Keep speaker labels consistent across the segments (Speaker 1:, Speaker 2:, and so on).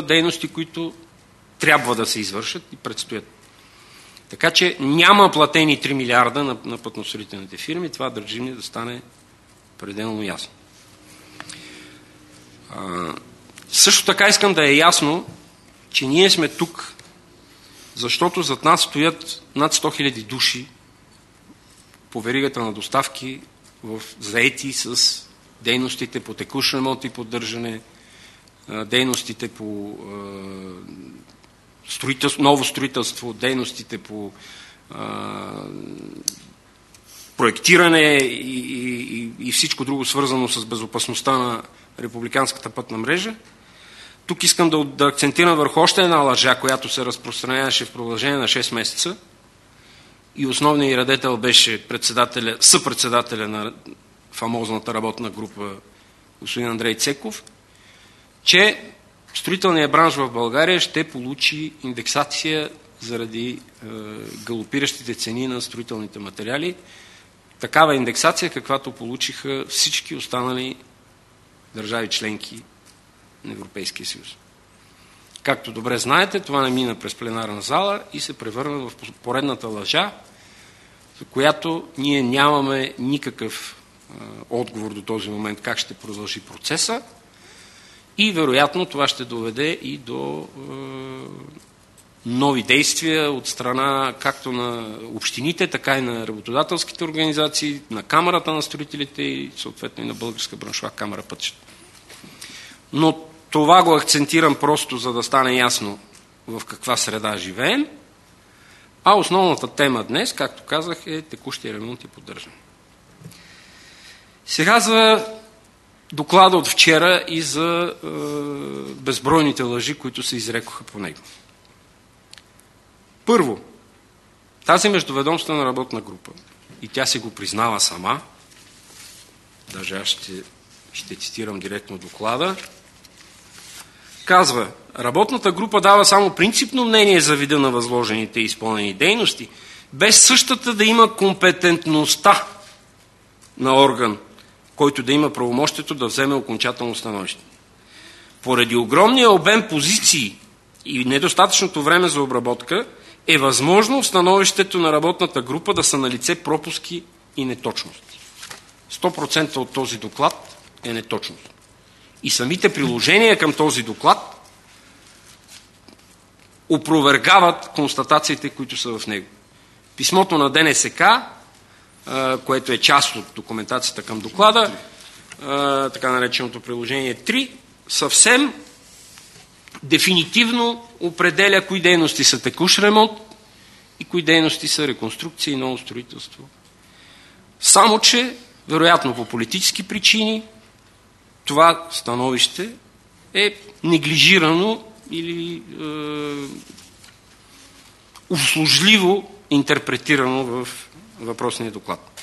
Speaker 1: дейности, които трябва да се извършат и предстоят. Така че няма платени 3 милиарда на пътностроителните фирми. Това държим да стане пределно ясно. Също така искам да е ясно, че ние сме тук, защото зад нас стоят над 100 000 души по веригата на доставки, заети с дейностите по текущ ремонт и поддържане, дейностите по ново строителство, дейностите по проектиране и всичко друго свързано с безопасността на републиканската пътна мрежа. Тук искам да акцентирам върху още една лъжа, която се разпространяваше в продължение на 6 месеца и основният радетел беше съпредседателя на фамозната работна група господин Андрей Цеков, че строителният бранш в България ще получи индексация заради галопиращите цени на строителните материали. Такава индексация, каквато получиха всички останали държави членки на Европейския съюз. Както добре знаете, това не мина през пленарна зала и се превърна в поредната лъжа, за която ние нямаме никакъв отговор до този момент как ще продължи процеса и вероятно това ще доведе и до нови действия от страна както на общините, така и на работодателските организации, на Камарата на строителите и съответно и на Българска браншова камара пътища. Но това го акцентирам просто, за да стане ясно в каква среда живеем, а основната тема днес, както казах, е текущия ремонт и поддържане. Сега за доклада от вчера и за безбройните лъжи, които се изрекоха по него. Първо, тази междуведомствена работна група, и тя се го признава сама, даже аз ще цитирам директно доклада, казва: работната група дава само принципно мнение за вида на възложените и изпълнени дейности, без същата да има компетентността на орган, който да има правомощието да вземе окончателно становище. Поради огромния обем позиции и недостатъчното време за обработка, е възможно в становището на работната група да са налице пропуски и неточности. 100% от този доклад е неточност. И самите приложения към този доклад опровергават констатациите, които са в него. Писмото на ДНСК, което е част от документацията към доклада, така нареченото приложение 3, съвсем дефинитивно определя кои дейности са текущ ремонт и кои дейности са реконструкция и ново строителство. Само че, вероятно по политически причини, това становище е неглижирано или услужливо интерпретирано в въпросния доклад.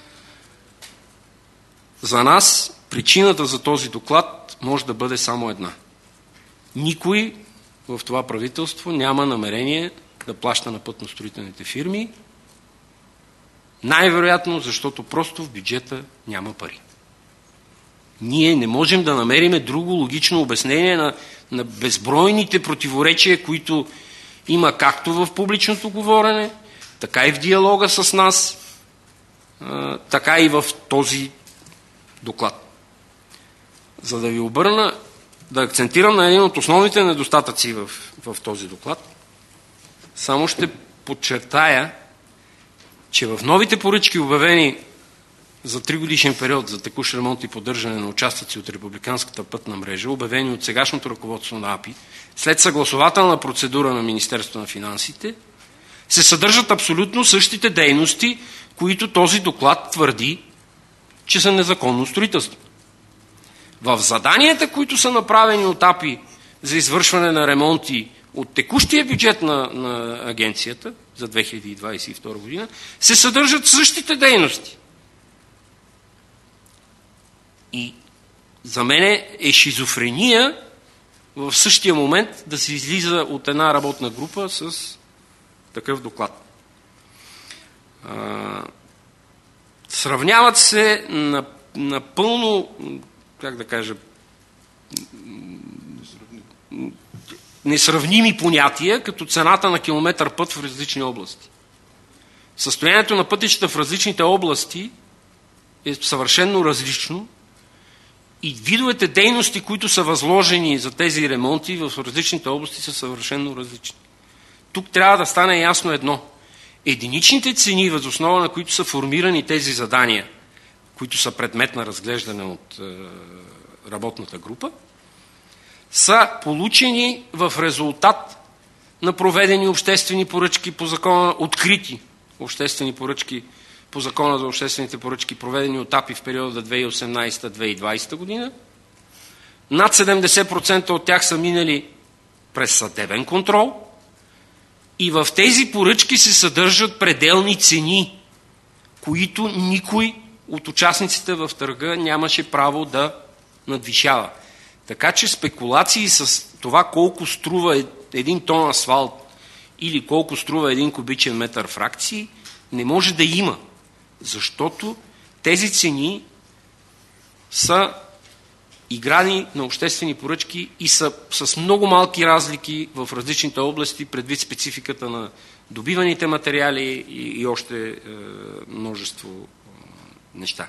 Speaker 1: За нас причината за този доклад може да бъде само една. Никой в това правителство няма намерение да плаща на пътностроителните фирми, най-вероятно, защото просто в бюджета няма пари. Ние не можем да намерим друго логично обяснение на безбройните противоречия, които има както в публичното говорене, така и в диалога с нас, така и в този доклад. За да ви да акцентирам на един от основните недостатъци в този доклад, само ще подчертая, че в новите поръчки, обявени за 3-годишен период за текущ ремонт и поддържане на участъци от републиканската пътна мрежа, обявени от сегашното ръководство на АПИ, след съгласователна процедура на Министерството на финансите, се съдържат абсолютно същите дейности, които този доклад твърди, че са незаконно строителство. В заданията, които са направени от АПИ за извършване на ремонти от текущия бюджет на агенцията за 2022 година, се съдържат същите дейности. И за мен е шизофрения в същия момент да се излиза от една работна група с такъв доклад. Сравняват се напълно, как да кажа, несравними понятия, като цената на километър път в различни области. Състоянието на пътищата в различните области е съвършенно различно и видовете дейности, които са възложени за тези ремонти в различните области, са съвършенно различни. Тук трябва да стане ясно едно. Единичните цени, въз основа на които са формирани тези задания, които са предмет на разглеждане от работната група, са получени в резултат на проведени обществени поръчки по закона, открити обществени поръчки по закона за обществените поръчки, проведени от АПИ в периода 2018-2020 година. Над 70% от тях са минали през съдебен контрол и в тези поръчки се съдържат пределни цени, които никой от участниците в търга нямаше право да надвишава. Така че спекулации с това колко струва един тон асфалт или колко струва един кубичен метър фракции не може да има, защото тези цени са играни на обществени поръчки и са с много малки разлики в различните области, предвид спецификата на добиваните материали и още множество неща.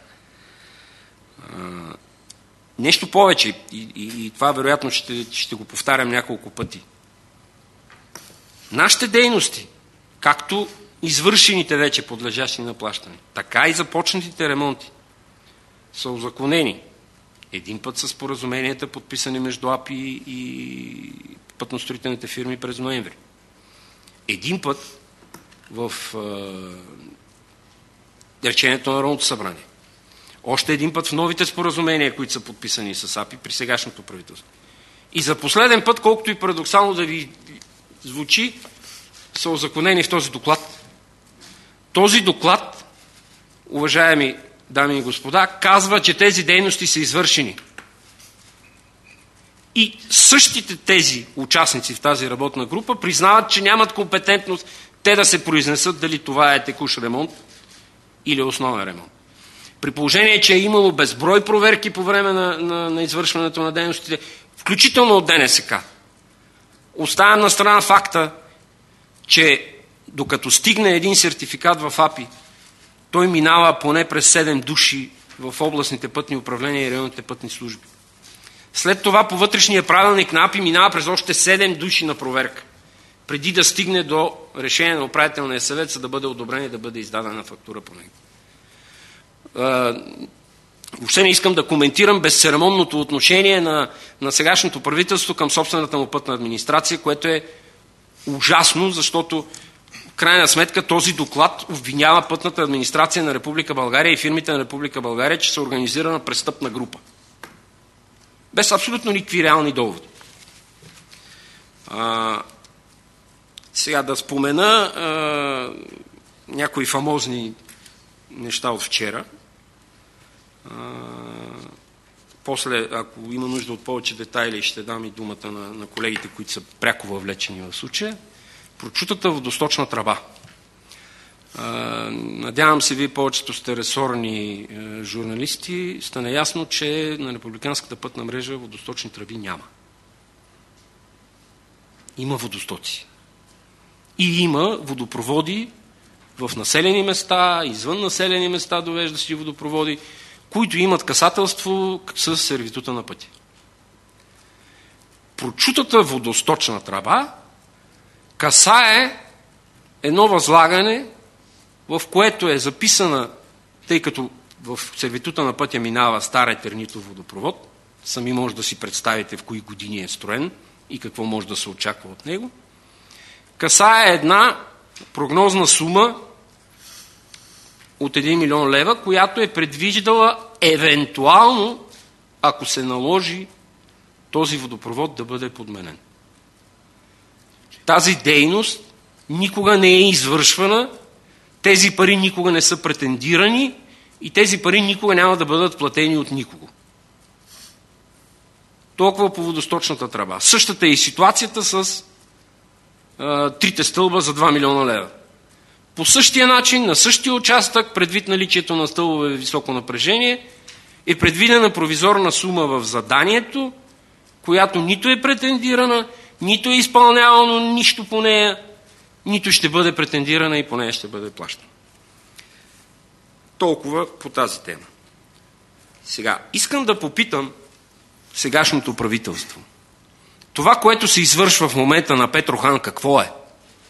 Speaker 1: Нещо повече, и това вероятно ще го повтарям няколко пъти. Нашите дейности, както извършените вече подлежащи на плащане, така и започнатите ремонти, са узаконени. Един път с споразуменията, подписани между АПИ и пътностроителните фирми през ноември. Един път в решението на Народното събрание. Още един път в новите споразумения, които са подписани с АПИ при сегашното правителство. И за последен път, колкото и парадоксално да ви звучи, са узаконени в този доклад. Този доклад, уважаеми дами и господа, казва, че тези дейности са извършени. И същите тези участници в тази работна група признават, че нямат компетентност те да се произнесат дали това е текущ ремонт или основен ремонт. При положение, че е имало безброй проверки по време на извършването на дейностите, включително от ДНСК. Оставям на страна факта, че докато стигне един сертификат в АПИ, той минава поне през 7 души в областните пътни управления и районните пътни служби. След това по вътрешния правилник на АПИ минава през още 7 души на проверка, преди да стигне до решение на управителния съвет, за да бъде одобрен и да бъде издадена фактура по него. Въобще не искам да коментирам безцеремонното отношение на сегашното правителство към собствената му пътна администрация, което е ужасно, защото в крайна сметка този доклад обвинява пътната администрация на Република България и фирмите на Република България, че са организирана престъпна група. Без абсолютно никакви реални доводи. Сега да спомена някои фамозни неща от вчера. После, ако има нужда от повече детайли, ще дам и думата на колегите, които са пряко въвлечени в случая. Прочутата водосточна тръба. Надявам се, вие повечето сте ресорни журналисти, сте наясно, че на републиканската пътна мрежа водосточни тръби няма. Има водостоци. И има водопроводи в населени места, извън населени места, довеждащи водопроводи, които имат касателство с сервитута на пътя. Прочутата водосточна тръба касае едно възлагане, в което е записана, тъй като в сервитута на пътя минава стар етернитов водопровод, сами може да си представите в кои години е строен и какво може да се очаква от него, касае една прогнозна сума от 1 милион лева, която е предвиждала евентуално, ако се наложи, този водопровод да бъде подменен. Тази дейност никога не е извършвана, тези пари никога не са претендирани и тези пари никога няма да бъдат платени от никого. Толкова по водосточната тръба. Същата е и ситуацията с трите стълба за 2 милиона лева. По същия начин, на същия участък, предвид наличието на стълбове високо напрежение, е предвидена провизорна сума в заданието, която нито е претендирана, нито е изпълнявано нищо по нея, нито ще бъде претендирана и по нея ще бъде плащана. Толкова по тази тема. Сега, искам да попитам сегашното правителство. Това, което се извършва в момента на Петрохан, какво е?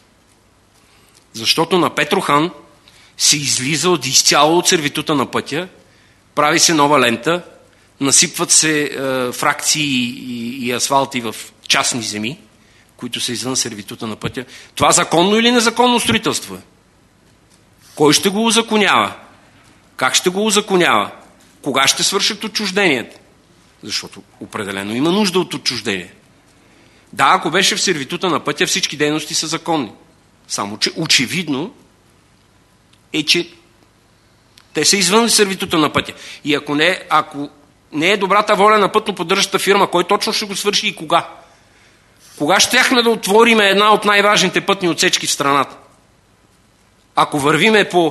Speaker 1: Защото на Петрохан се излиза изцяло от сервитута на пътя, прави се нова лента, насипват се фракции и асфалти в частни земи, които са извън сервитута на пътя. Това законно или незаконно строителство е? Кой ще го узаконява? Как ще го узаконява? Кога ще свършат отчужденията? Защото определено има нужда от отчуждение. Да, ако беше в сервитута на пътя, всички дейности са законни. Само че очевидно е, че те са извън сервитута на пътя. И ако не е добрата воля на пътно-поддържащата фирма, кой точно ще го свърши и кога? Кога щяхме да отворим една от най-важните пътни отсечки в страната? Ако вървиме по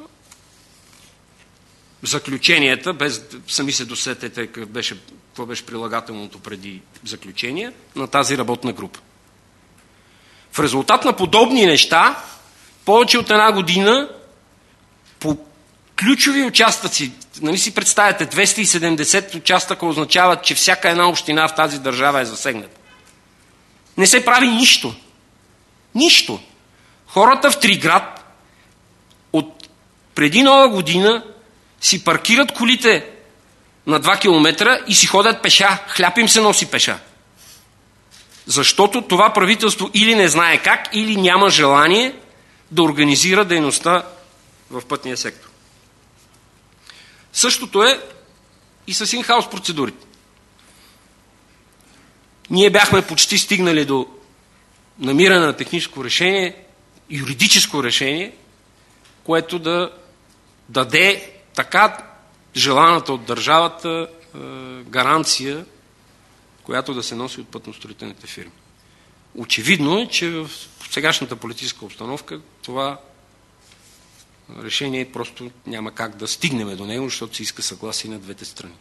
Speaker 1: заключенията, без сами се досетете какво беше прилагателното преди заключение на тази работна група. В резултат на подобни неща, повече от една година по ключови участъци, нали си представяте, 270 участъка означават, че всяка една община в тази държава е засегната. Не се прави нищо. Нищо. Хората в Триград от преди Нова година си паркират колите на 2 километра и си ходят пеша. Хляб им се носи пеша. Защото това правителство или не знае как, или няма желание да организира дейността в пътния сектор. Същото е и с ин-хаус процедурите. Ние бяхме почти стигнали до намиране на техническо решение, юридическо решение, което да даде така желаната от държавата гаранция, която да се носи от пътностроителните фирми. Очевидно е, че в сегашната политическа обстановка това решение просто няма как да стигнем до него, защото се иска съгласие на двете страни.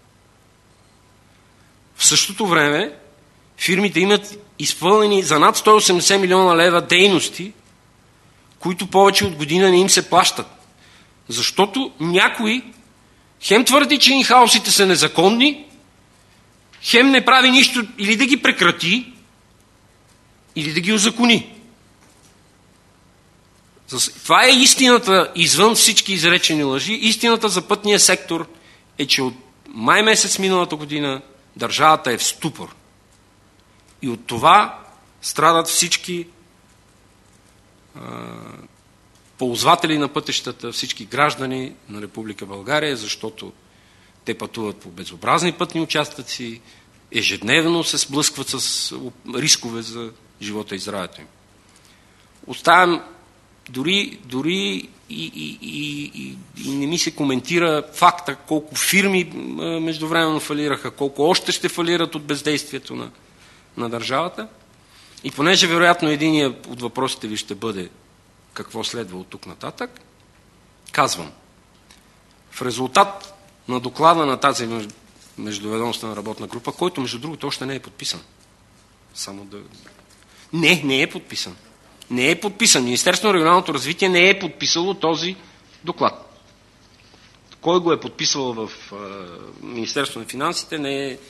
Speaker 1: В същото време фирмите имат изпълнени за над 180 милиона лева дейности, които повече от година не им се плащат. Защото някой хем твърди, че ин-хаусите са незаконни, хем не прави нищо или да ги прекрати, или да ги узакони. Това е истината извън всички изречени лъжи. Истината за пътния сектор е, че от май месец миналата година държавата е в ступор. И от това страдат всички ползватели на пътищата, всички граждани на Република България, защото те пътуват по безобразни пътни участъци, ежедневно се сблъскват с рискове за живота и здравето им. Оставям дори и не ми се коментира факта колко фирми междувременно фалираха, колко още ще фалират от бездействието на държавата. И понеже вероятно единият от въпросите ви ще бъде какво следва от тук нататък, казвам, в резултат на доклада на тази междуведомствена работна група, който между другото още не е подписан. Не е подписан. Не е подписан. Министерството на регионалното развитие не е подписало този доклад. Кой го е подписал в Министерството на финансите не е...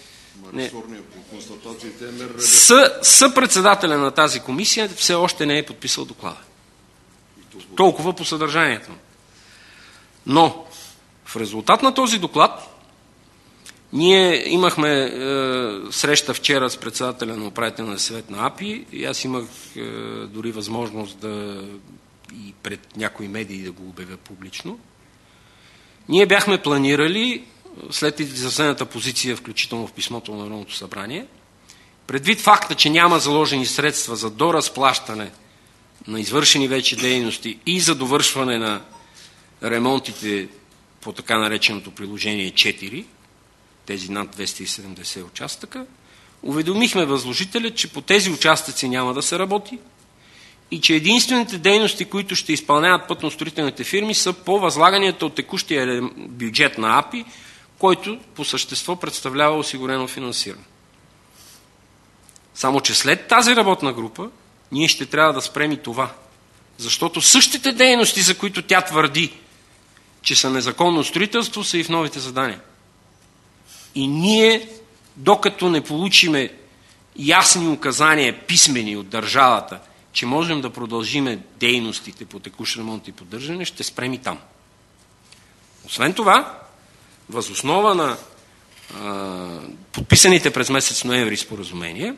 Speaker 1: Съпредседателя на тази комисия все още не е подписал доклада. Толкова по съдържанието. Но в резултат на този доклад ние имахме среща вчера с председателя на управителния съвет на АПИ и аз имах дори възможност и пред някои медии да го обявя публично. Ние бяхме планирали след изразената позиция, включително в писмото на Народното събрание, предвид факта, че няма заложени средства за доразплащане на извършени вече дейности и за довършване на ремонтите по така нареченото приложение 4, тези над 270 участъка, уведомихме възложителя, че по тези участъци няма да се работи и че единствените дейности, които ще изпълняват пътно-строителните фирми, са по възлаганията от текущия бюджет на АПИ, който по същество представлява осигурено финансиране. Само че след тази работна група ние ще трябва да спрем и това. Защото същите дейности, за които тя твърди, че са незаконно строителство, са и в новите задания. И ние, докато не получиме ясни указания, писмени от държавата, че можем да продължиме дейностите по текущ ремонт и поддържане, ще спрем и там. Освен това, въз основа на подписаните през месец ноември споразумения,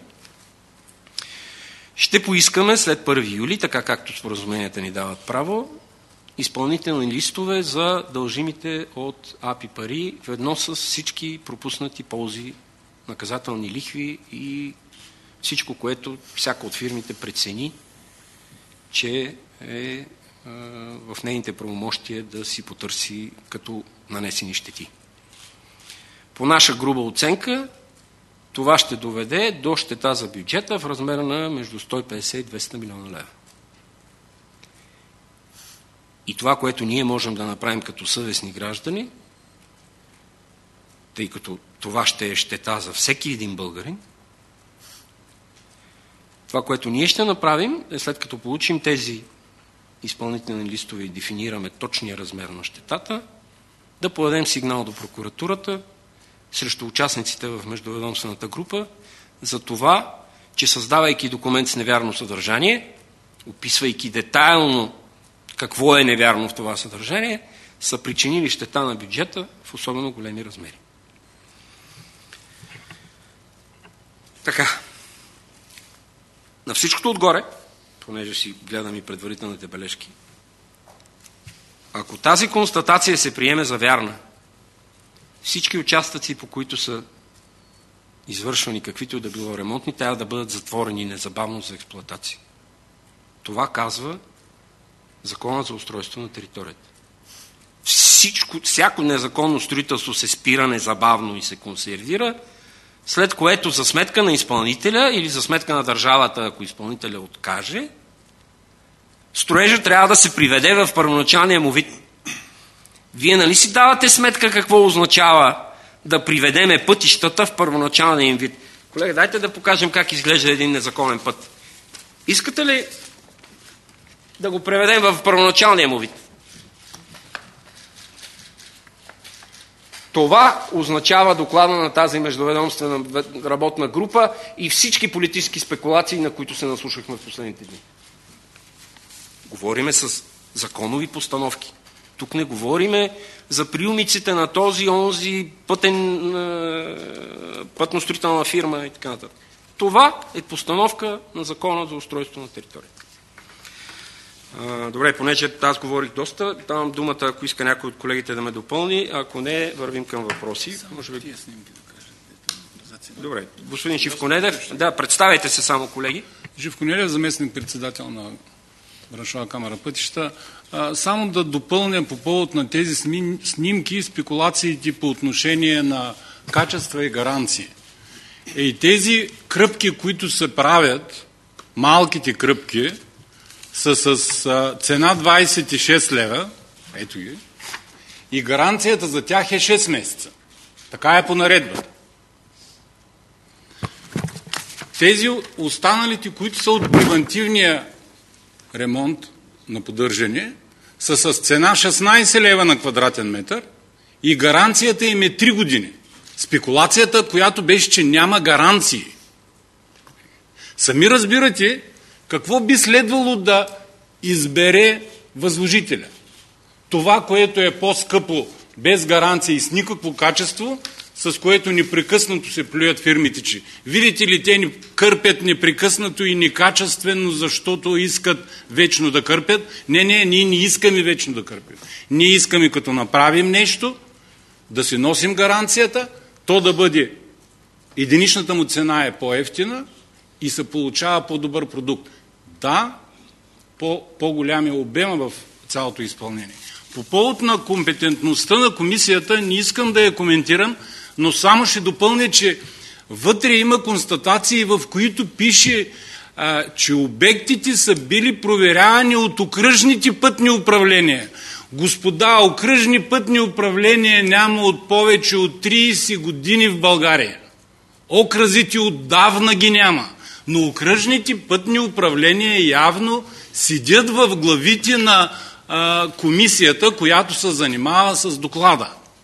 Speaker 1: ще поискаме след 1 юли, така както споразуменията ни дават право, изпълнителни листове за дължимите от АПИ пари, ведно с всички пропуснати ползи, наказателни лихви и всичко, което всяка от фирмите прецени, че е в нейните правомощия да си потърси като нанесени щети. По наша груба оценка, това ще доведе до щета за бюджета в размер на между 150 и 200 милиона лева. И това, което ние можем да направим като съвестни граждани, тъй като това ще е щета за всеки един българин, това, което ние ще направим, е след като получим тези изпълнителни листове и дефинираме точния размер на щетата, да подадем сигнал до прокуратурата срещу участниците в междуведомствената група за това, че създавайки документ с невярно съдържание, описвайки детайлно какво е невярно в това съдържание, са причинили щета на бюджета в особено големи размери. Така. На всичкото отгоре, понеже си гледам и предварителните бележки, ако тази констатация се приеме за вярна, всички участъци, по които са извършвани каквито и да било ремонтни, трябва да бъдат затворени незабавно за експлоатация. Това казва Законът за устройство на територията. Всяко незаконно строителство се спира незабавно и се консервира, след което за сметка на изпълнителя или за сметка на държавата, ако изпълнителя откаже, строежът трябва да се приведе в първоначалния му вид. Вие нали си давате сметка какво означава да приведеме пътищата в първоначалния им вид? Колега, дайте да покажем как изглежда един незаконен път. Искате ли да го преведем в първоначалния му вид? Това означава доклада на тази междуведомствена работна група и всички политически спекулации, на които се наслушахме в последните дни. Говориме с законови постановки. Тук не говориме за приумиците на този, онзи пътно-строителна фирма и така нататък. Това е постановка на Закона за устройство на територията. Добре, понеже аз говорих доста, давам думата, ако иска някой от колегите да ме допълни, ако не, вървим към въпроси. Може би... Добре, господин Живконедев, да, представяйте се само, колеги.
Speaker 2: Живконедев, заместник председател на Браншова камара пътища. Само да допълня по повод на тези снимки и спекулациите по отношение на качества и гаранции. И тези кръпки, които се правят, малките кръпки, са с цена 26 лева, ето ги, и гаранцията за тях е 6 месеца. Така е по наредбата. Тези останалите, които са от превантивния ремонт на поддържане, са с цена 16 лева на квадратен метър и гаранцията им е 3 години. Спекулацията, която беше, че няма гаранции. Сами разбирате какво би следвало да избере възложителя. Това, което е по-скъпо, без гаранция и с никакво качество, с което непрекъснато се плюят фирмите, че видите ли, те ни кърпят непрекъснато и некачествено, защото искат вечно да кърпят. Не, ние не искаме вечно да кърпим. Ние искаме, като направим нещо, да си носим гаранцията, то да бъде, единичната му цена е по-евтина и се получава по-добър продукт. Да, по-голям е обема в цялото изпълнение. По повод на компетентността на комисията не искам да я коментирам, но само ще допълня, че вътре има констатации, в които пише, че обектите са били проверявани от окръжните пътни управления. Господа, окръжни пътни управления няма от повече от 30 години в България. Окръзите отдавна ги няма. Но окръжните пътни управления явно седят в главите на комисията, която се занимава с доклада.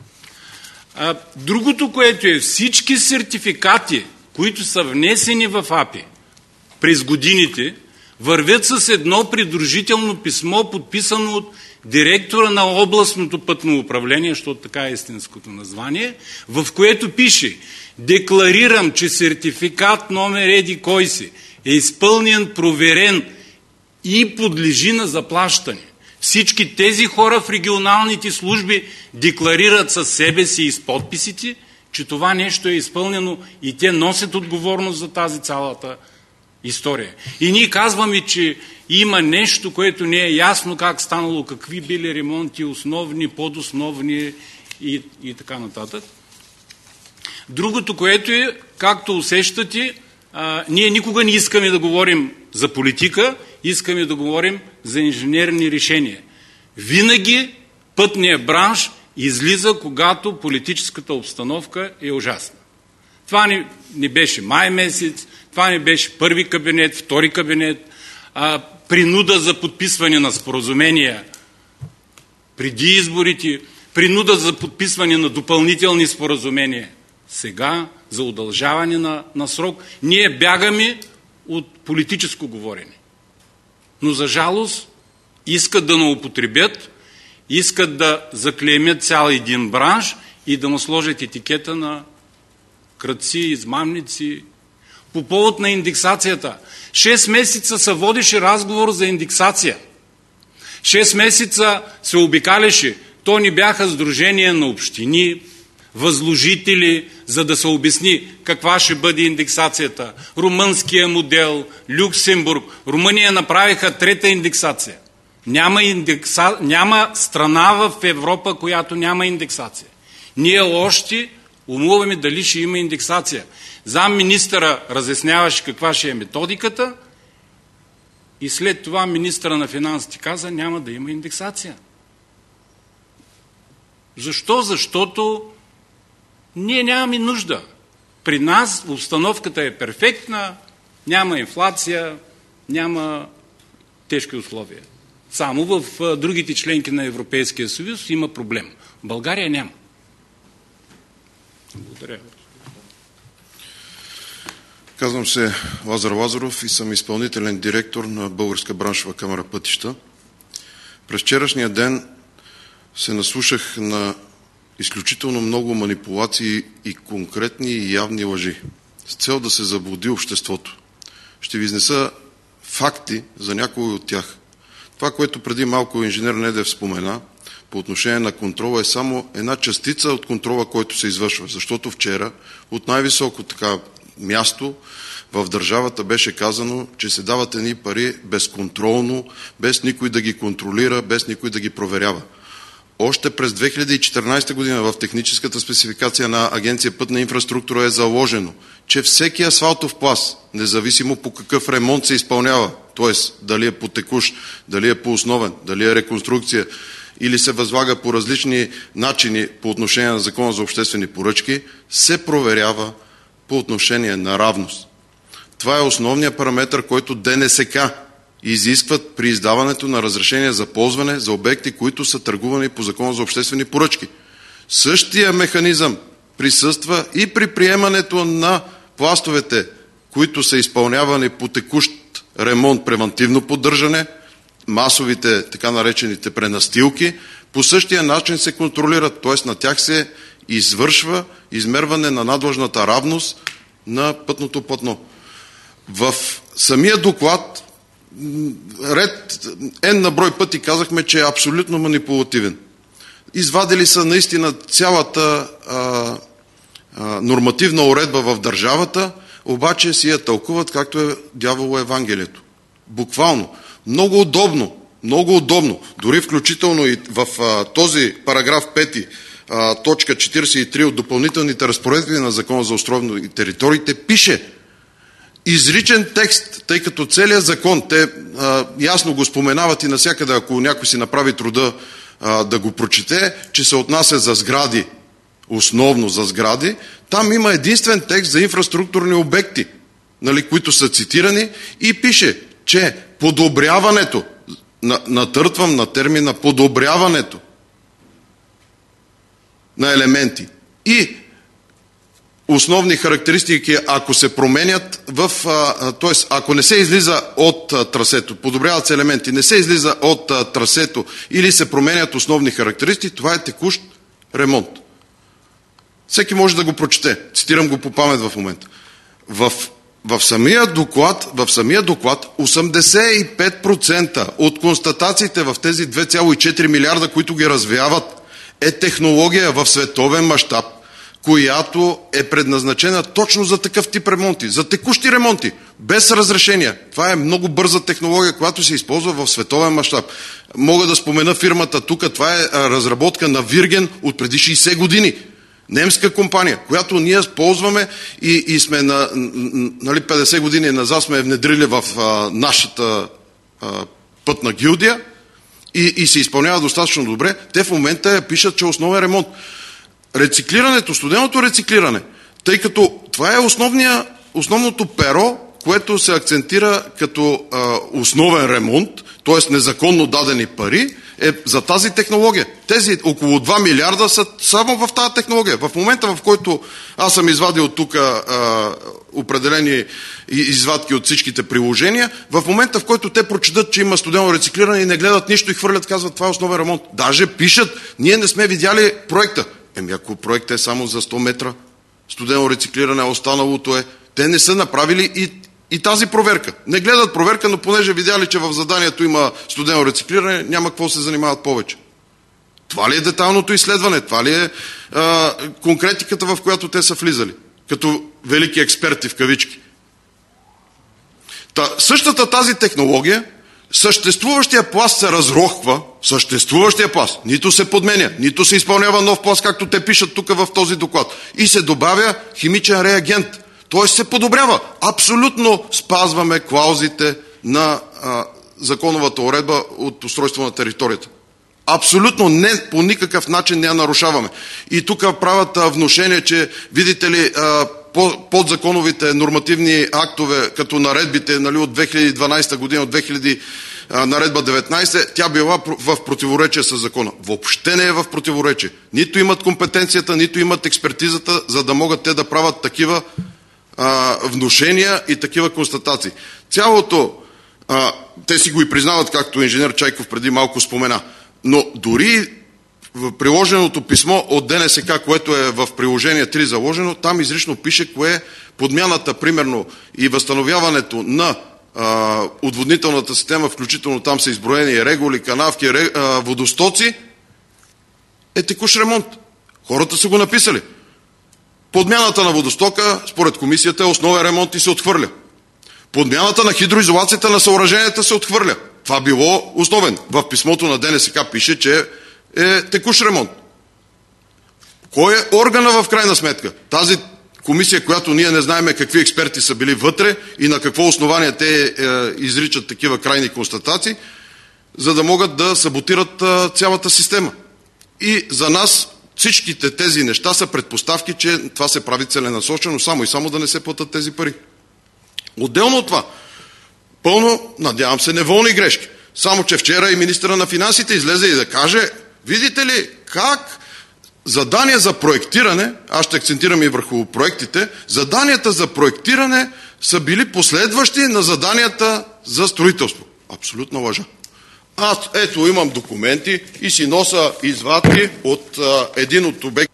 Speaker 2: Другото, което е, всички сертификати, които са внесени в АПИ през годините, вървят с едно придружително писмо, подписано от директора на областното пътно управление, защото така е истинското название, в което пише: декларирам, че сертификат номер еди кой си е изпълнен, проверен и подлежи на заплащане. Всички тези хора в регионалните служби декларират със себе си и с подписите, че това нещо е изпълнено и те носят отговорност за тази цялата история. И ние казваме, че има нещо, което не е ясно как станало, какви били ремонти, основни, подосновни и така нататък. Другото, което е, както усещате, ние никога не искаме да говорим за политика, искаме да говорим за инженерни решения. Винаги пътният бранш излиза, когато политическата обстановка е ужасна. Това не беше май месец, това не беше първи кабинет, втори кабинет, принуда за подписване на споразумения преди изборите, принуда за подписване на допълнителни споразумения сега, за удължаване на срок. Ние бягаме от политическо говорене. Но за жалост искат да наупотребят, искат да заклеймят цял един бранш и да му сложат етикета на крадци, измамници. По повод на индексацията. 6 месеца се водеше разговор за индексация. 6 месеца се обикаляше. То ни бяха сдружения на общини, възложители, за да се обясни каква ще бъде индексацията. Румънския модел, Люксембург. Румъния направиха трета индексация. Няма страна в Европа, която няма индексация. Ние още умуваме дали ще има индексация. Замминистъра разясняваше каква ще е методиката и след това министъра на финансите каза, няма да има индексация. Защо? Защото ние нямаме нужда. При нас обстановката е перфектна, няма инфлация, няма тежки условия. Само в другите членки на Европейския съюз има проблем. В България няма. Благодаря.
Speaker 3: Казвам се Лазар Лазаров и съм изпълнителен директор на Българска браншова камара пътища. През вчерашния ден се наслушах на изключително много манипулации и конкретни и явни лъжи, с цел да се заблуди обществото. Ще ви изнеса факти за някои от тях. Това, което преди малко инженер Недев спомена по отношение на контрола, е само една частица от контрола, който се извършва. Защото вчера от най-високо място в държавата беше казано, че се дават едни пари безконтролно, без никой да ги контролира, без никой да ги проверява. Още през 2014 година в техническата спецификация на Агенция Пътна инфраструктура е заложено, че всеки асфалтов пласт, независимо по какъв ремонт се изпълнява, т.е. дали е по текущ, дали е по основен, дали е реконструкция или се възлага по различни начини по отношение на Закона за обществени поръчки, се проверява по отношение на равност. Това е основният параметр, който ДНСК изискват при издаването на разрешение за ползване за обекти, които са търгувани по Закона за обществени поръчки. Същия механизъм присъства и при приемането на пластовете, които са изпълнявани по текущ ремонт, превантивно поддържане, масовите, така наречените пренастилки, по същия начин се контролират, т.е. на тях се извършва измерване на надлъжната равност на пътното платно. В самия доклад ред N на брой пъти казахме, че е абсолютно манипулативен. Извадили са наистина цялата нормативна уредба в държавата, обаче си я тълкуват както е дяволо Евангелието. Буквално. Много удобно. Дори включително и в този параграф 5, точка 43 от допълнителните разпоредби на Закона за устройство и териториите пише изричен текст, тъй като целият закон, те ясно го споменават и навсякъде, ако някой си направи труда да го прочете, че се отнася за сгради, основно за сгради, там има единствен текст за инфраструктурни обекти. нали, които са цитирани, и пише, че подобряването, натъртвам на термина подобряването на елементи и основни характеристики, ако се променят т.е. ако не се излиза от трасето, подобряват се елементи, не се излиза от трасето или се променят основни характеристики, това е текущ ремонт. Всеки може да го прочете. Цитирам го по памет в момента. В самия доклад 85% от констатациите в тези 2,4 милиарда, които ги развяват, е технология в световен мащаб, която е предназначена точно за такъв тип ремонти, за текущи ремонти, без разрешения. Това е много бърза технология, която се използва в световен мащаб. Мога да спомена фирмата тук, това е разработка на Вирген от преди 60 години. Немска компания, която ние ползваме и сме нали, 50 години назад сме внедрили в нашата пътна гилдия и се изпълнява достатъчно добре. Те в момента пишат, че е основен ремонт. Рециклирането, студеното рециклиране, тъй като това е основното перо, което се акцентира като основен ремонт, т.е. незаконно дадени пари, е за тази технология. Тези около 2 милиарда са само в тази технология. В момента, в който аз съм извадил тук определени извадки от всичките приложения, в момента, в който те прочитат, че има студено рециклиране и не гледат нищо и хвърлят, казват, това е основен ремонт. Даже пишат, ние не сме видяли проекта. Ако проектът е само за 100 метра студено рециклиране, а останалото е... Те не са направили и тази проверка. Не гледат проверка, но понеже видяли, че в заданието има студено рециклиране, няма какво се занимават повече. Това ли е детайлното изследване? Това ли е конкретиката, в която те са влизали? Като велики експерти в кавички. Същата тази технология, съществуващия пласт се разрохва, съществуващия пласт, нито се подменя, нито се изпълнява нов пласт, както те пишат тук в този доклад. И се добавя химичен реагент. Т.е. се подобрява. Абсолютно спазваме клаузите на законовата уредба от устройство на територията. Абсолютно не, по никакъв начин не я нарушаваме. И тук правят внушение, че видите ли подзаконовите нормативни актове, като наредбите, нали, от 2012 година, от 2000 наредба 19, тя била в противоречие с закона. Въобще не е в противоречие. Нито имат компетенцията, нито имат експертизата, за да могат те да правят такива внушения и такива констатации. Цялото, те си го и признават, както инженер Чайков преди малко спомена, но дори в приложеното писмо от ДНСК, което е в приложение 3 заложено, там изрично пише кое е подмяната, примерно, и възстановяването на отводнителната система, включително там са изброени регули, канавки, водостоци, е текущ ремонт. Хората са го написали. Подмяната на водостока, според комисията, е основен ремонт и се отхвърля. Подмяната на хидроизолацията на съоръженията се отхвърля. Това било основен. В писмото на ДНСК пише, че е текущ ремонт. Кой е органа в крайна сметка? Тази комисия, която ние не знаем какви експерти са били вътре и на какво основание те изричат такива крайни констатации, за да могат да саботират цялата система. И за нас всичките тези неща са предпоставки, че това се прави целенасочено, само и само да не се платят тези пари. Отделно от това, пълно, надявам се, неволни грешки. Само че вчера и министъра на финансите излезе и да каже, видите ли как задания за проектиране, аз ще акцентирам и върху проектите, заданията за проектиране са били последващи на заданията за строителство. Абсолютна лъжа. Аз ето имам документи и си носа извадки от един от обектите,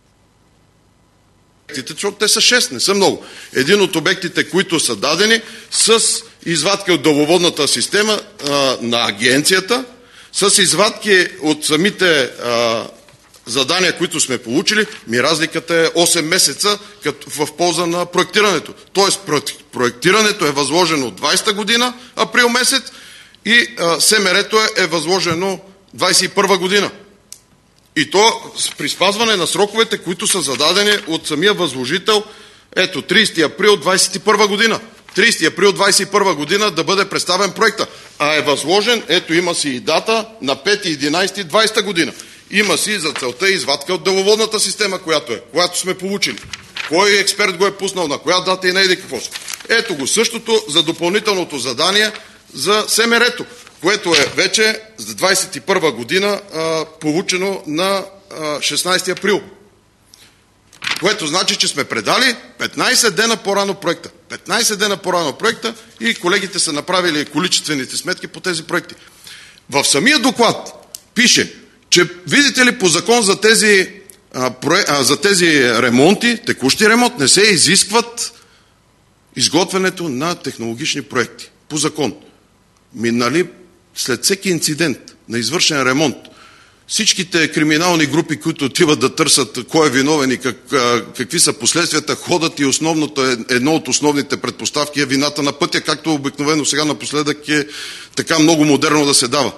Speaker 3: защото те са 6, не са много. Един от обектите, които са дадени с извадки от доловодната система на агенцията, с извадки от самите задания, които сме получили, разликата е 8 месеца в полза на проектирането. Тоест проектирането е възложено от 20-та година, април месец, и СМР-то е възложено 21 година. И то при спазване на сроковете, които са зададени от самия възложител, ето 30 април 21 година. 30 април 21 година да бъде представен проекта. А е възложен, ето има си и дата, на 5.11.20 година. Има си за целта извадка от деловодната система, която сме получили. Кой експерт го е пуснал, на коя дата и не еди какво са. Ето го същото за допълнителното задание за СМР-то, което е вече за 21 година получено на 16 април. Което значи, че сме предали 15 дена по-рано проекта. 15 дена по-рано проекта и колегите са направили количествените сметки по тези проекти. В самия доклад пише, че видите ли по закон за тези ремонти, текущи ремонт, не се изискват изготвянето на технологични проекти. По закон. Нали, след всеки инцидент на извършен ремонт, всичките криминални групи, които отиват да търсят кой е виновен и какви са последствията, ходят и едно от основните предпоставки е вината на пътя, както обикновено сега напоследък е така много модерно да се дава.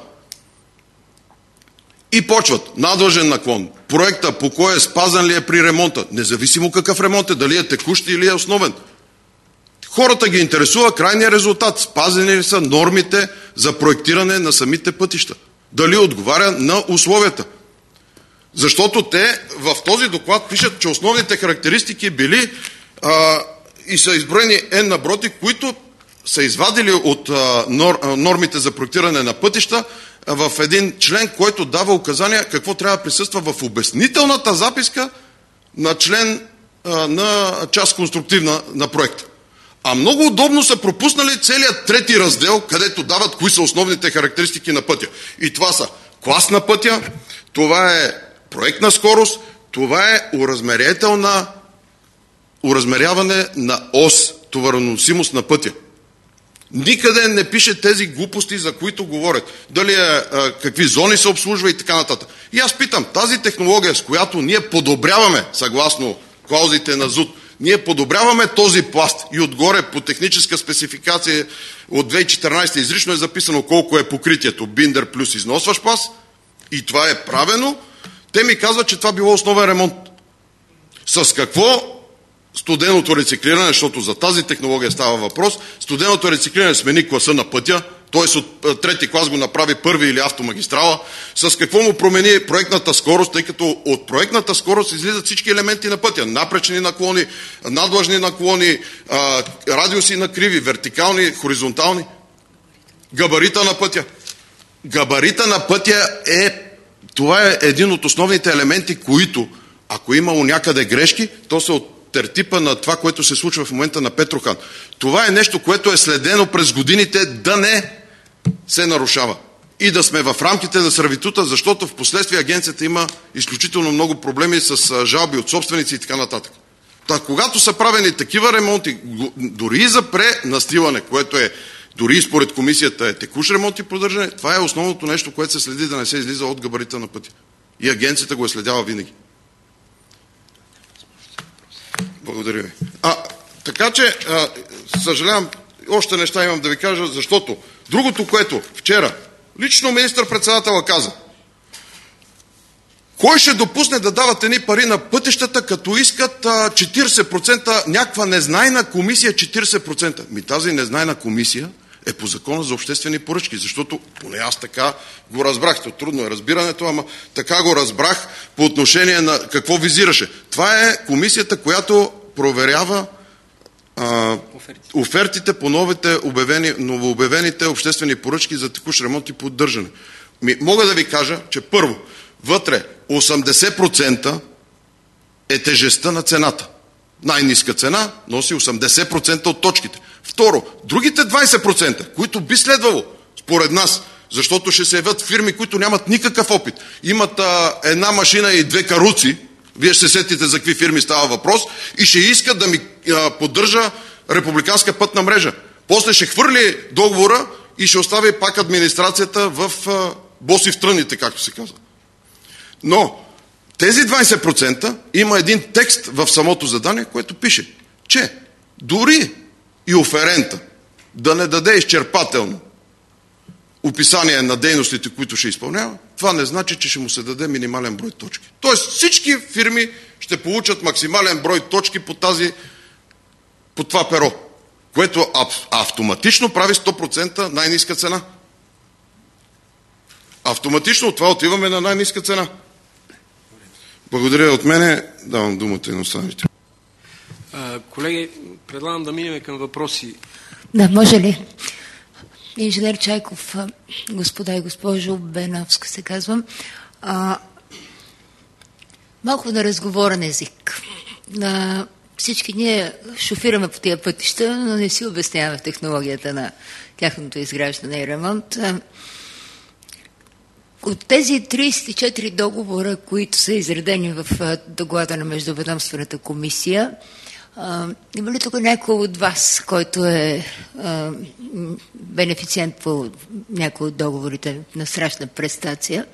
Speaker 3: И почват надлъжен наклон. Проекта по кой е спазан ли е при ремонта, независимо какъв ремонт е, дали е текущ или е основен. Хората ги интересува крайния резултат. Спазени ли са нормите за проектиране на самите пътища? Дали отговаря на условията? Защото те в този доклад пишат, че основните характеристики били и са изброени N на броти, които са извадили от нормите за проектиране на пътища в един член, който дава указания какво трябва да присъства в обяснителната записка на член на част конструктивна на проекта. А много удобно са пропуснали целият трети раздел, където дават кои са основните характеристики на пътя. И това са клас на пътя, това е проектна скорост, това е уразмеряване на ос, товароносимост на пътя. Никъде не пише тези глупости, за които говорят. Дали какви зони се обслужва и така нататък. И аз питам, тази технология, с която ние подобряваме, съгласно клаузите на ЗУТ, ние подобряваме този пласт и отгоре по техническа спецификация от 2014 изрично е записано колко е покритието биндер плюс износващ пласт и това е правено. Те ми казват, че това било основен ремонт. С какво? Студеното рециклиране, защото за тази технология става въпрос. Студеното рециклиране смени класа на пътя, т.е. от трети клас го направи първи или автомагистрала. С какво му промени проектната скорост, тъй като от проектната скорост излизат всички елементи на пътя. Напречни наклони, надлъжни наклони, радиуси на криви, вертикални, хоризонтални. Габарита на пътя. Габарита на пътя това е един от основните елементи, които, ако имало някъде грешки, то се от типа на това, което се случва в момента на Петрохан. Това е нещо, което е следено през годините да не се нарушава. И да сме в рамките на сервитута, защото в последствие агенцията има изключително много проблеми с жалби от собственици и така нататък. Когато са правени такива ремонти, дори и за пренастилане, което е дори и според комисията е текущ ремонт и поддържане, това е основното нещо, което се следи да не се излиза от габарита на пътя. И агенцията го е следява винаги. Благодаря ви. Така че, съжалявам, още неща имам да ви кажа, защото другото, което вчера лично министър-председателя каза, кой ще допусне да дават едни пари на пътищата, като искат 40%, някаква незнайна комисия 40%? Тази незнайна комисия е по закона за обществени поръчки, защото поне аз така го разбрах. Трудно е разбирането, ама така го разбрах по отношение на какво визираше. Това е комисията, която проверява офертите по новообявените обществени поръчки за текущ ремонт и поддържане. Мога да ви кажа, че първо, вътре 80% е тежестта на цената. Най-ниска цена носи 80% от точките. Второ, другите 20%, които би следвало, според нас, защото ще се явят фирми, които нямат никакъв опит, имат една машина и две каруци, вие ще се сетите за какви фирми става въпрос, и ще искат да ми поддържа републиканска пътна мрежа. После ще хвърли договора и ще остави пак администрацията в боси в тръните, както се казва. Но тези 20% има един текст в самото задание, което пише, че дори и оферента да не даде изчерпателно описание на дейностите, които ще изпълнява, това не значи, че ще му се даде минимален брой точки. Тоест всички фирми ще получат максимален брой точки по това перо, което автоматично прави 100% най-ниска цена. Автоматично от това отиваме на най-ниска цена. Благодаря от мене. Давам думата и на останалите.
Speaker 1: Колеги, предлагам да минем към въпроси.
Speaker 4: Да, може ли? Инженер Чайков, господа и госпожо Беновска се казвам. Малко на разговорен език. Всички ние шофираме по тия пътища, но не си обясняваме технологията на тяхното изграждане и ремонт. От тези 34 договора, които са изредени в доклада на Междуведомствената комисия, има ли тук някой от вас, който е бенефициент по някои от договорите на страшна престация?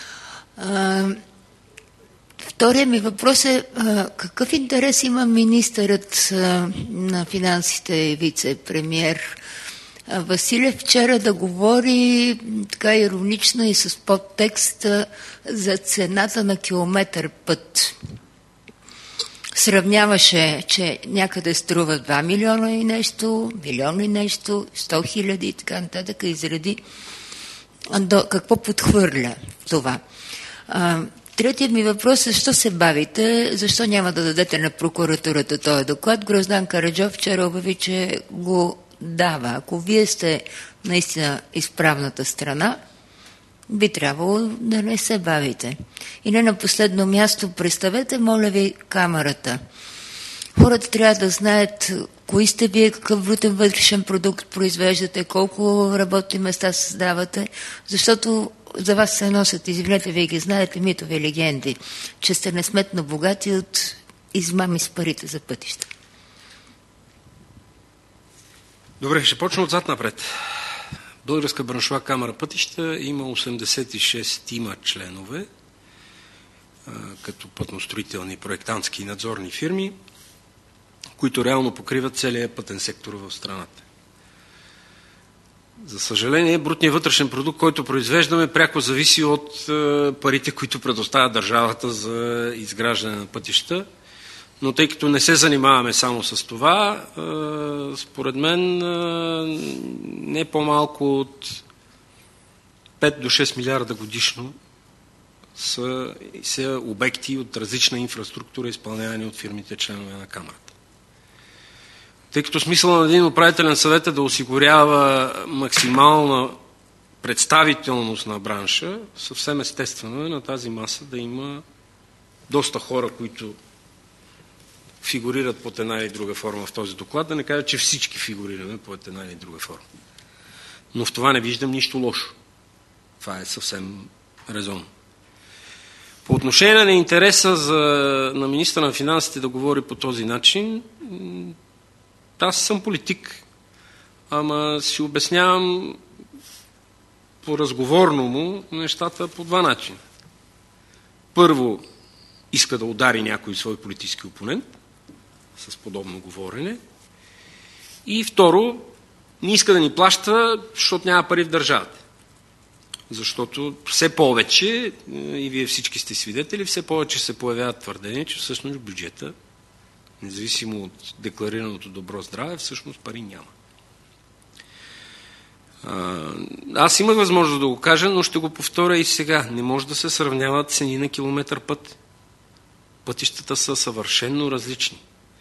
Speaker 4: Втория ми въпрос е какъв интерес има министърът на финансите и вице-премиер Василев вчера да говори така иронично и с подтекст за цената на километър път. Сравняваше, че някъде струва 2 милиона и нещо, милион и нещо, 100 хиляди и така нататък, изреди какво подхвърля това. Третият ми въпрос е, защо се бавите, защо няма да дадете на прокуратурата този доклад? Гроздан Караджов вчера обяви, че го дава. Ако вие сте наистина изправната страна, би трябвало да не се бавите. И не на последно място, представете, моля ви, камерата. Хората трябва да знаят кои сте вие, какъв брутен вътрешен продукт произвеждате, колко работни места създавате, защото за вас се носят, извинете, вие ги знаете, митови легенди, че сте несметно богати от измами с парите за пътища.
Speaker 1: Добре, ще почна отзад напред. Българска браншова камара пътища има 86 членове, като пътностроителни, проектантски и надзорни фирми, които реално покриват целия пътен сектор в страната. За съжаление, брутният вътрешен продукт, който произвеждаме, пряко зависи от парите, които предоставя държавата за изграждане на пътища. Но тъй като не се занимаваме само с това, според мен не по-малко от 5 до 6 милиарда годишно са обекти от различна инфраструктура, изпълнявани от фирмите членове на камерата. Тъй като смисъл на един управителен съвет е да осигурява максимална представителност на бранша, съвсем естествено е на тази маса да има доста хора, които фигурират под една или друга форма в този доклад, да не кажа, че всички фигурираме под една или друга форма. Но в това не виждам нищо лошо. Това е съвсем резонно. По отношение на интереса на министъра на финансите да говори по този начин, аз съм политик, ама си обяснявам по разговорно му нещата по два начина. Първо, иска да удари някой свой политически опонент с подобно говорене. И второ, не иска да ни плаща, защото няма пари в държавата. Защото все повече, и вие всички сте свидетели, все повече се появяват твърдения, че всъщност бюджета, независимо от декларираното добро здраве, всъщност пари няма. Аз имах възможност да го кажа, но ще го повторя и сега. Не може да се сравняват цени на километър път. Пътищата са съвършенно различни.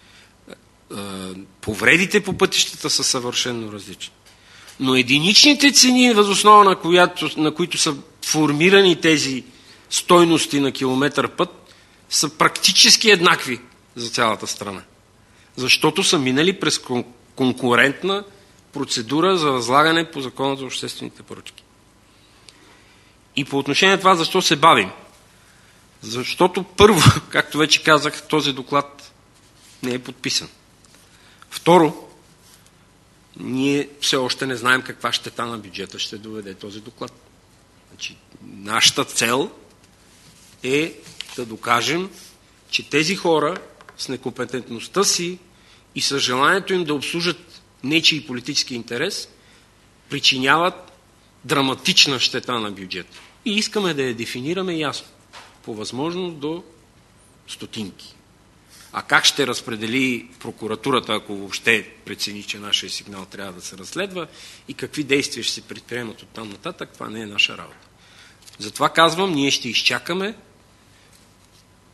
Speaker 1: Повредите по пътищата са съвършенно различни. Но единичните цени, въз основа на които са формирани тези стойности на километър път, са практически еднакви за цялата страна. Защото са минали през конкурентна процедура за възлагане по Закона за обществените поръчки. И по отношение на това, защо се бавим? Защото първо, както вече казах, този доклад не е подписан. Второ, ние все още не знаем каква щета на бюджета ще доведе този доклад. Значи, нашата цел е да докажем, че тези хора с некомпетентността си и с желанието им да обслужат нечий политически интерес причиняват драматична щета на бюджета. И искаме да я дефинираме ясно. По възможност до стотинки. А как ще разпредели прокуратурата, ако въобще прецени, че нашия сигнал трябва да се разследва и какви действия ще се предприемат от там нататък, това не е наша работа. Затова казвам, ние ще изчакаме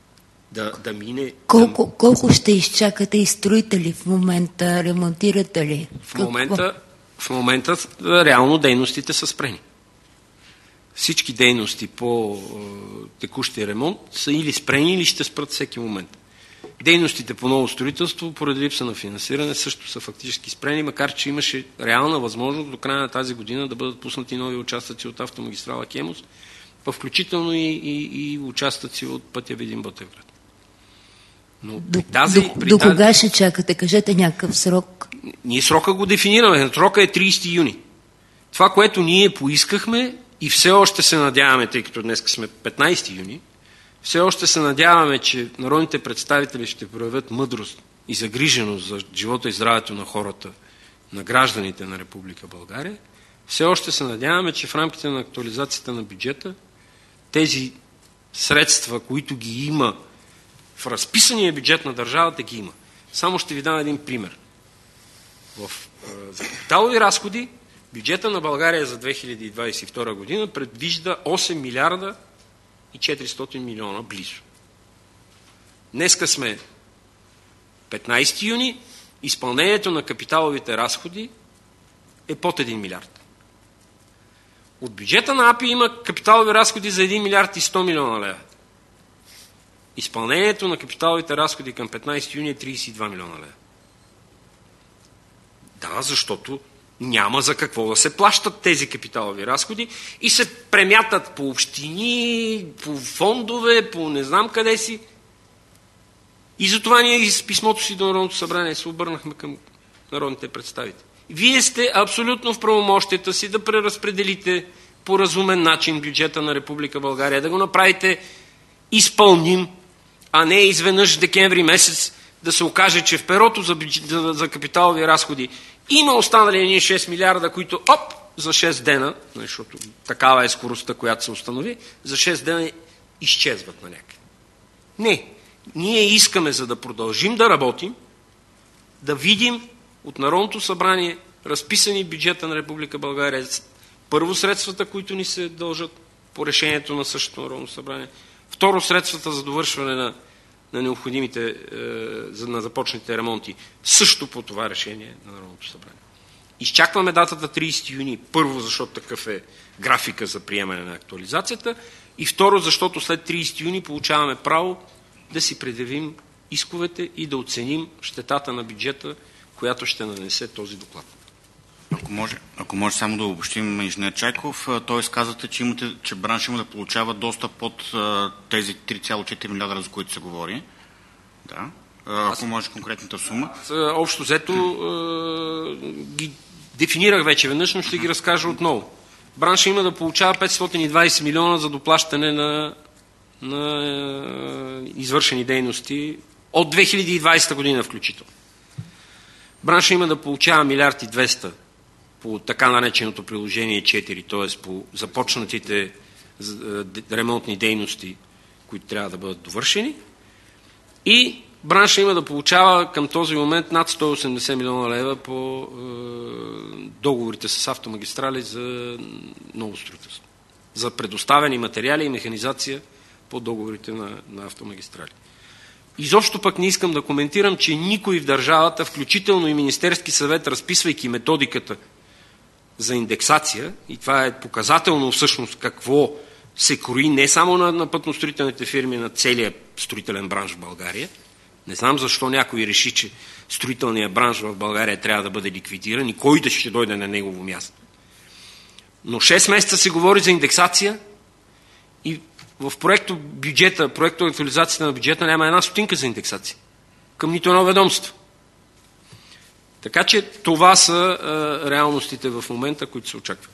Speaker 1: да мине...
Speaker 4: Колко ще изчакате и строители в момента? Ремонтирате ли?
Speaker 1: В момента реално дейностите са спрени. Всички дейности по текущия ремонт са или спрени, или ще спрат всеки момент. Дейностите по ново строителство, поради липса на финансиране, също са фактически спрени, макар че имаше реална възможност до края на тази година да бъдат пуснати нови участъци от автомагистрала Хемус, включително и участъци от пътя Видин-Ботевград. Но
Speaker 4: до кога ще чакате? Кажете някакъв срок.
Speaker 1: Ние срока го дефинираме. Срока е 30 юни. Това, което ние поискахме и все още се надяваме, тъй като днес сме 15 юни, все още се надяваме, че народните представители ще проявят мъдрост и загриженост за живота и здравето на хората, на гражданите на Република България. Все още се надяваме, че в рамките на актуализацията на бюджета тези средства, които ги има в разписания бюджет на държавата, ги има. Само ще ви дам един пример. За капиталови разходи бюджета на България за 2022 година предвижда 8 милиарда и 400 милиона близо. Днеска сме 15 юни, изпълнението на капиталовите разходи е под 1 милиард. От бюджета на АПИ има капиталови разходи за 1 милиард и 100 милиона лева. Изпълнението на капиталовите разходи към 15 юни е 32 милиона лева. Да, защото няма за какво да се плащат тези капиталови разходи и се премятат по общини, по фондове, по не знам къде си. И затова ние с писмото си до Народното събрание се обърнахме към народните представители. Вие сте абсолютно в правомощията си да преразпределите по разумен начин бюджета на Република България, да го направите изпълним, а не изведнъж декември месец да се окаже, че в перото за капиталови разходи има останали 6 милиарда, които за 6 дена, защото такава е скоростта, която се установи, за 6 дена изчезват на някъде. Не. Ние искаме, за да продължим да работим, да видим от Народното събрание разписани бюджета на Република България. Първо, средствата, които ни се дължат по решението на същото Народно събрание. Второ, средствата за довършване на необходимите, на започните ремонти. Също по това решение на Народното събрание. Изчакваме датата 30 юни. Първо, защото такъв е графика за приемане на актуализацията. И второ, защото след 30 юни получаваме право да си предявим исковете и да оценим щетата на бюджета, която ще нанесе този доклад.
Speaker 5: Ако може само да обобщим, инженер Чайков, т.е. казвате, че бранш има да получава доста под тези 3,4 милиарда, за които се говори. Да. Ако може конкретната сума.
Speaker 1: Общо взето ги дефинирах вече веднъж, но ще ги разкажа отново. Бранша има да получава 520 милиона за доплащане на извършени дейности от 2020 година включително. Бранша има да получава 1 милиард и 200 по така нареченото приложение 4, т.е. по започнатите ремонтни дейности, които трябва да бъдат довършени. И бранша има да получава към този момент над 180 милиона лева по договорите с автомагистрали за ново строителство. За предоставени материали и механизация по договорите на автомагистрали. Изобщо пък не искам да коментирам, че никой в държавата, включително и Министерски съвет, разписвайки методиката за индексация, и това е показателно всъщност какво се крои не само на пътностроителните фирми, на целия строителен бранш в България. Не знам защо някой реши, че строителният бранш в България трябва да бъде ликвидиран и кой да ще дойде на негово място. Но 6 месеца се говори за индексация и в проекто актуализацията на бюджета няма една стотинка за индексация към нито едно ведомство. Така че това са реалностите в момента, които се очакват.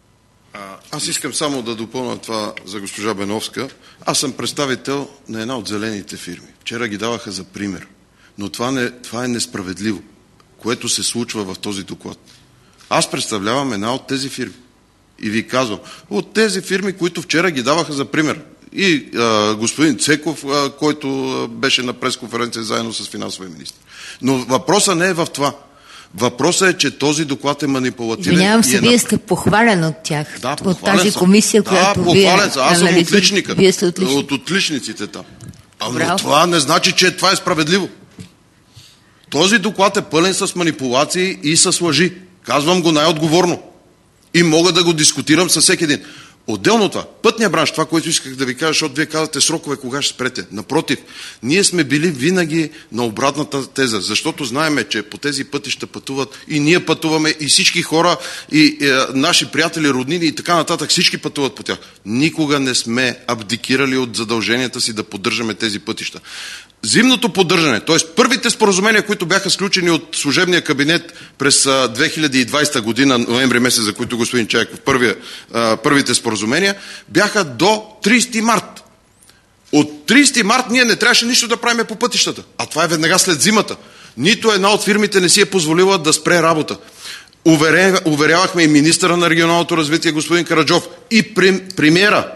Speaker 3: Аз искам само да допълня това за госпожа Беновска. Аз съм представител на една от зелените фирми. Вчера ги даваха за пример. Но това е несправедливо, което се случва в този доклад. Аз представлявам една от тези фирми. И ви казвам, от тези фирми, които вчера ги даваха за пример. И господин Цеков, който беше на пресконференция заедно с финансовия министр. Но въпросът не е в това. Въпросът е, че този доклад е манипулативен.
Speaker 4: Извинявам се, вие сте похвален от тях.
Speaker 3: Да,
Speaker 4: от тази комисия, която вие
Speaker 3: похвален съм. Аз съм отличника.
Speaker 4: Вие сте отличник.
Speaker 3: От отличниците там. Но това не значи, че това е справедливо. Този доклад е пълен с манипулации и с лъжи. Казвам го най-отговорно. И мога да го дискутирам със всеки един. Отделно това, пътния бранш, това, което исках да ви кажа, защото вие казвате срокове, кога ще спрете. Напротив, ние сме били винаги на обратната теза, защото знаеме, че по тези пътища пътуват и ние пътуваме, и всички хора, и наши приятели, роднини и така нататък, всички пътуват по тях. Никога не сме абдикирали от задълженията си да поддържаме тези пътища. Зимното поддържане, т.е. първите споразумения, които бяха сключени от служебния кабинет през 2020 година, ноември месец, за които господин Чайков, първите споразумения, бяха до 30 март. От 30 март ние не трябваше нищо да правим по пътищата. А това е веднага след зимата. Нито една от фирмите не си е позволила да спре работа. Уверявахме и министъра на регионалното развитие, господин Караджов, и премиера,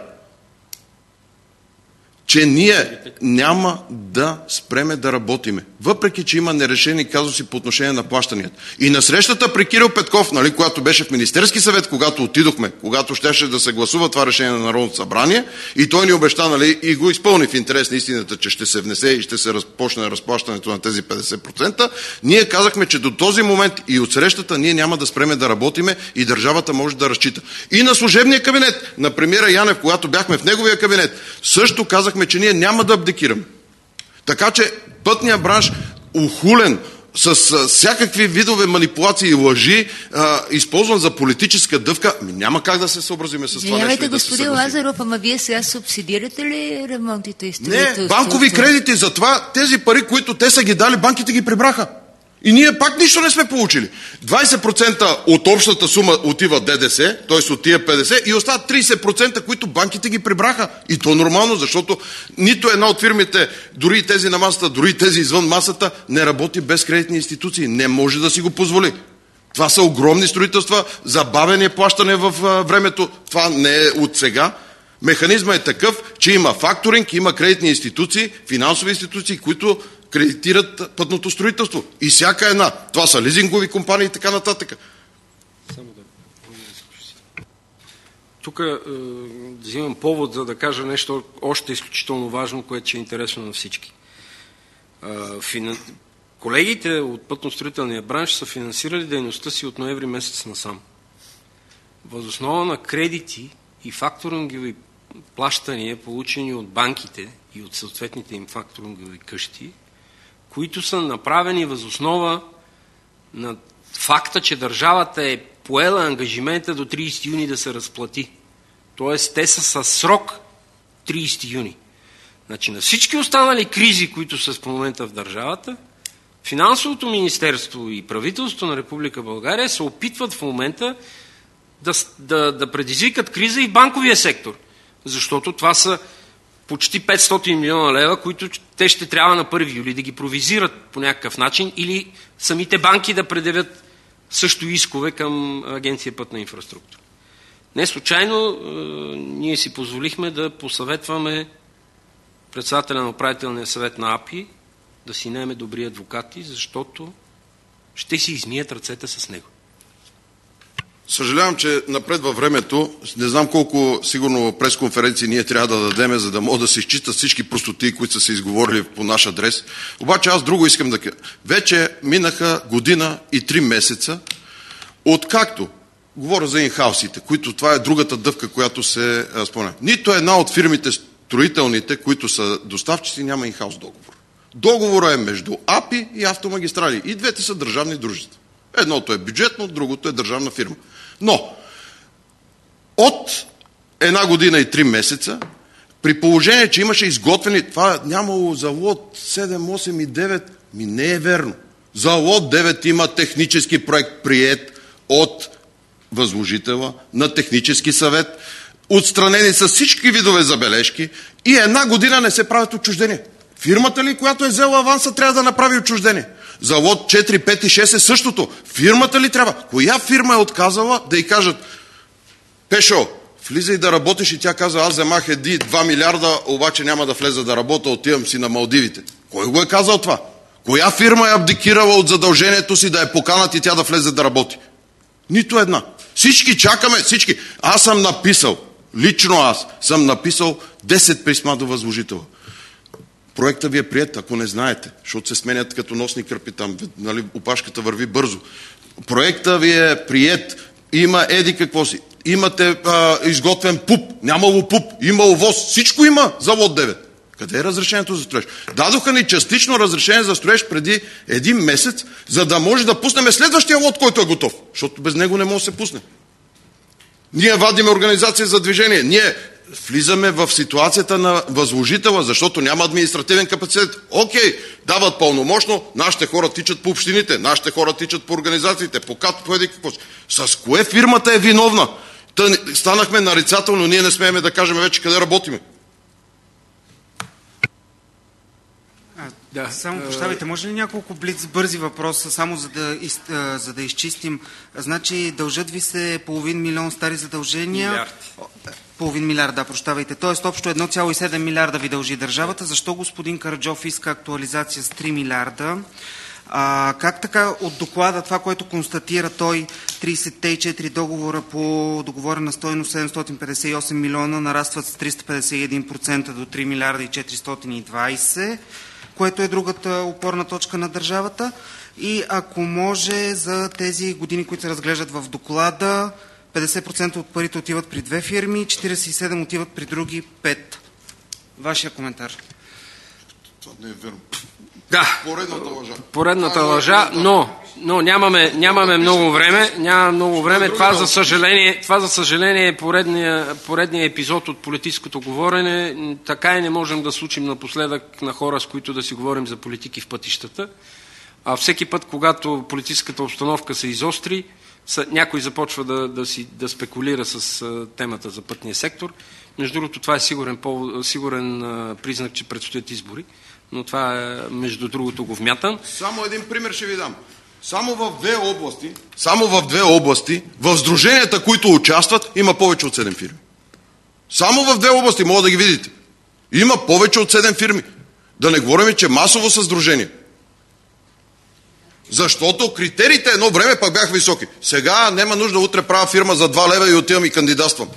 Speaker 3: че ние няма да спреме да работиме. Въпреки, че има нерешени казуси по отношение на плащанията. И на срещата при Кирил Петков, когато беше в Министерски съвет, когато отидохме, когато щеше да се гласува това решение на Народното събрание, и той ни обеща, и го изпълни в интерес на истината, че ще се внесе и ще се разпочне разплащането на тези 50%, ние казахме, че до този момент и от срещата ние няма да спреме да работиме и държавата може да разчита. И на служебния кабинет, на премиера Янев, когато бяхме в неговия кабинет, също казахме, че ние няма да абдикираме. Така че пътния бранш, ухулен с всякакви видове манипулации и лъжи, използван за политическа дъвка, няма как да се съобразиме с това нещо.
Speaker 4: Да, господин Лазаров, ама вие сега субсидирате ли ремонтите и строителството?
Speaker 3: Не, банкови кредити, затова тези пари, които те са ги дали, банките ги прибраха. И ние пак нищо не сме получили. 20% от общата сума отива ДДС, т.е. от тия 50, и остават 30%, които банките ги прибраха. И то нормално, защото нито една от фирмите, дори и тези на масата, дори и тези извън масата, не работи без кредитни институции. Не може да си го позволи. Това са огромни строителства, забавени плащане в времето. Това не е от сега. Механизмът е такъв, че има факторинг, има кредитни институции, финансови институции, които кредитират пътното строителство. И всяка една. Това са лизингови компании и така нататък.
Speaker 1: Тук взимам повод, за да кажа нещо още изключително важно, което е интересно на всички. Колегите от пътно-строителния бранш са финансирали дейността си от ноември месец насам. Въз основа на кредити и факторингови плащания, получени от банките и от съответните им факторингови къщи, които са направени въз основа на факта, че държавата е поела ангажимента до 30 юни да се разплати. Тоест, те са със срок 30 юни. Значи, на всички останали кризи, които са в момента в държавата, Финансовото министерство и правителството на Република България се опитват в момента да предизвикат криза и в банковия сектор. Защото това са почти 500 милиона лева, които те ще трябва на 1 юли да ги провизират по някакъв начин или самите банки да предявят също искове към Агенция Пътна инфраструктура. Не случайно ние си позволихме да посъветваме председателя на управителния съвет на АПИ да си наеме добри адвокати, защото ще си измият ръцете с него.
Speaker 3: Съжалявам, че напред във времето, не знам колко сигурно пресконференции ние трябва да дадеме, за да могат да се изчистят всички простоти, които са се изговорили по наш адрес. Обаче аз друго искам да кажа. Вече минаха година и 3 месеца, откакто, говоря за инхаусите, които това е другата дъвка, която се спомня. Нито една от фирмите строителните, които са доставчици, няма инхаус договор. Договорът е между АПИ и Автомагистрали. И двете са държавни дружества. Едното е бюджетно, другото е държавна фирма. Но от 1 година и 3 месеца, при положение, че имаше изготвени, това нямало за лот 7, 8 и 9, не е верно. За лот 9 има технически проект приет от възложителя на технически съвет, отстранени с всички видове забележки и 1 година не се правят отчуждения. Фирмата ли, която е взела аванса, трябва да направи отчуждение? За лот 4, 5 и 6 е същото. Фирмата ли трябва? Коя фирма е отказала да й кажат: Пешо, влизай да работиш, и тя каза: аз вземах 2 милиарда, обаче няма да влеза да работя, отивам си на Малдивите. Кой го е казал това? Коя фирма е абдикирала от задължението си да я поканат и тя да влезе да работи? Нито една. Всички чакаме, всички. Аз съм написал, лично аз съм написал 10 писма до възложителя. Проектът ви е приет, ако не знаете, защото се сменят като носни кърпи там, нали, опашката върви бързо. Проектът ви е приет, има еди какво си, имате изготвен ПУП, нямало ПУП, имало ВОЗ, всичко има за лот 9. Къде е разрешението за строеж? Дадоха ни частично разрешение за строеж преди 1 месец, за да може да пуснем следващия лот, който е готов, защото без него не може да се пусне. Ние вадиме организация за движение, ние влизаме в ситуацията на възложителя, защото няма административен капацитет. Окей, дават пълномощно, нашите хора тичат по общините, нашите хора тичат по организациите, по КАТ, по еди какво. С кое фирмата е виновна? Станахме нарицателно, ние не смеем да кажем вече къде работиме.
Speaker 6: Да. Само прощавайте, може ли няколко бързи въпроса, само за да изчистим? Значи дължат ви се 500 милион стари задължения.
Speaker 1: Милиард.
Speaker 6: Половин милиард, да, прощавайте. Тоест общо 1,7 милиарда ви дължи държавата. Защо господин Караджов иска актуализация с 3 милиарда? Как така от доклада, това, което констатира той, 34 договора по договорена стойност 758 милиона нарастват с 351% до 3 милиарда и 420, което е другата опорна точка на държавата. И ако може за тези години, които се разглеждат в доклада, 50% от парите отиват при 2 фирми, 47% отиват при други 5. Вашия коментар.
Speaker 3: Това не е верно.
Speaker 1: Да,
Speaker 3: поредната лъжа,
Speaker 1: но нямаме много време. Това за съжаление е поредния епизод от политическото говорене. Така и не можем да случим напоследък на хора, с които да си говорим за политики в пътищата. А всеки път, когато политическата обстановка се изостри, някой започва да спекулира с темата за пътния сектор. Между другото, това е сигурен признак, че предстоят избори. Но това е, между другото, го вмятам.
Speaker 3: Само един пример ще ви дам. Само в две области, в сдруженията, които участват, има повече от 7 фирми. Само в 2 области, мога да ги видите. Има повече от 7 фирми. Да не говорим, че масово са сдружения. Защото критериите едно време пък бяха високи. Сега няма нужда, утре правя фирма за 2 лева и отивам и кандидатствам.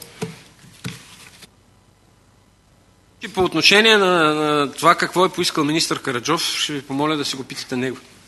Speaker 1: По отношение на това какво е поискал министър Караджов, ще ви помоля да си го питате него.